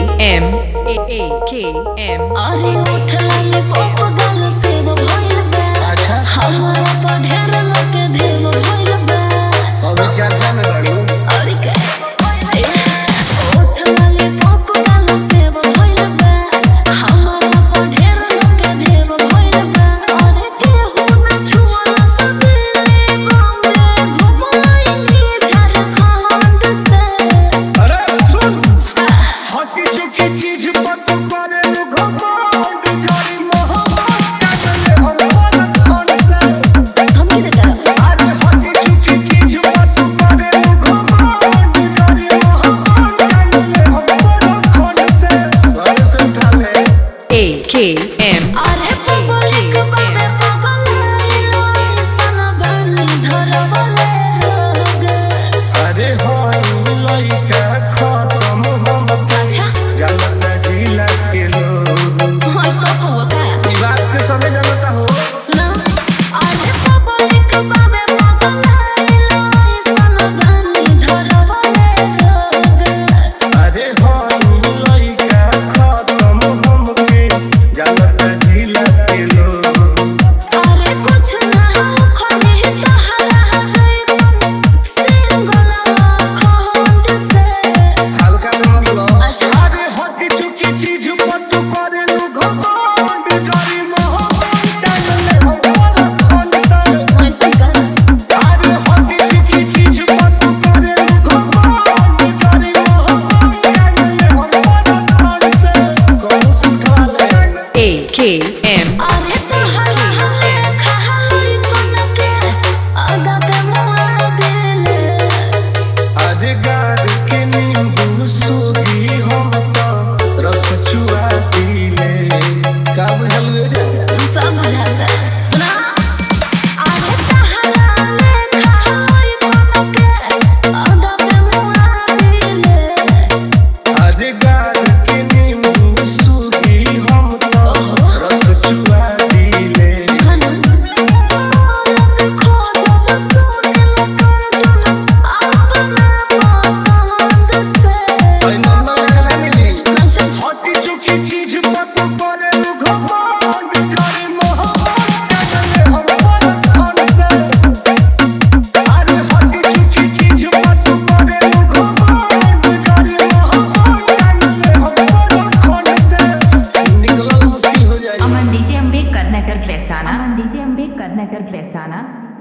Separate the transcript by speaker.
Speaker 1: M A-K-M
Speaker 2: अरे उठ लाले पप गाल से वो भइल बा
Speaker 3: अच्छा
Speaker 2: हमारा तो ढेर लोग के देव भइल बा
Speaker 3: अभी चर्चा में बड़ी
Speaker 2: अरे के उठ लाले पप गाल से वो भइल बा हमारा तो ढेर लोग के देव भइल बा अरे केहू ना छुआ सके बॉम्बे घुमाएंगे झारखंड से
Speaker 3: अरे सुन हटी चुकी चीज पर तो करे घमंड जारी मोहब्बत काटले हम कौन से
Speaker 2: हम की तरफ
Speaker 3: अरे हटी चुकी चीज पर तो करे घमंड जारी मोहब्बत काटले हम कौन से घर से उठा ले
Speaker 1: A-K-M
Speaker 2: अरे पब्लिक बाबे पगल सन बनी धरवले रोग
Speaker 3: अरे होई लइका खत्म हम
Speaker 2: अच्छा
Speaker 3: जलना जिला के लोग
Speaker 2: होय तो हुआ का
Speaker 3: ई बात के समझ जानता हो
Speaker 2: सुना अरे पब्लिक बाबे पगल सन बनी धरवले रोग
Speaker 3: अरे होई लइका खत्म हमके जलना जिला के लोग
Speaker 2: अरे कुछ ना खड़े तहरा जैसन सिंगल खंड से
Speaker 3: हल्का मतलब
Speaker 2: अच्छा।
Speaker 3: अरे हटी चुकी चीज पर तू करे घमंड जारी मोहब्बत डालले हम कौन से
Speaker 2: ऐसे कर
Speaker 3: अरे हटी चुकी चीज पर तू करे घमंड जारी मोहब्बत डालले हम कौन से कौन से उठा ले
Speaker 1: A-K-M
Speaker 2: अरे तहरा हले खाली कोन के आगा पे मुआ देले
Speaker 3: अरे गार के नींबू सूगी हम तो रस चुआ पीले का बुझल गे जा
Speaker 2: सब बुझाता सुना अरे तहरा हले खाली कोन के आगा पे मुआ देले
Speaker 3: अरे गार के नींबू सूगी हम तो रस चुआ पीले
Speaker 2: खाना खोज जो सुन ले कर अपना पसंद से
Speaker 3: ओए नन्ना खला मिली
Speaker 2: अच्छा
Speaker 3: हटी चुकी चीज पर तू करे घमंड जारी मोहब्बत डालले हम कौन से अरे हटी चुकी चीज पर तू करे घमंड जारी मोहब्बत डालले हम कौन से निकलना मुश्किल हो जाए
Speaker 4: अमन डीजे अम्बेडकर नगर फैसाना अमन डीजे अम्बेडकर नगर फैसाना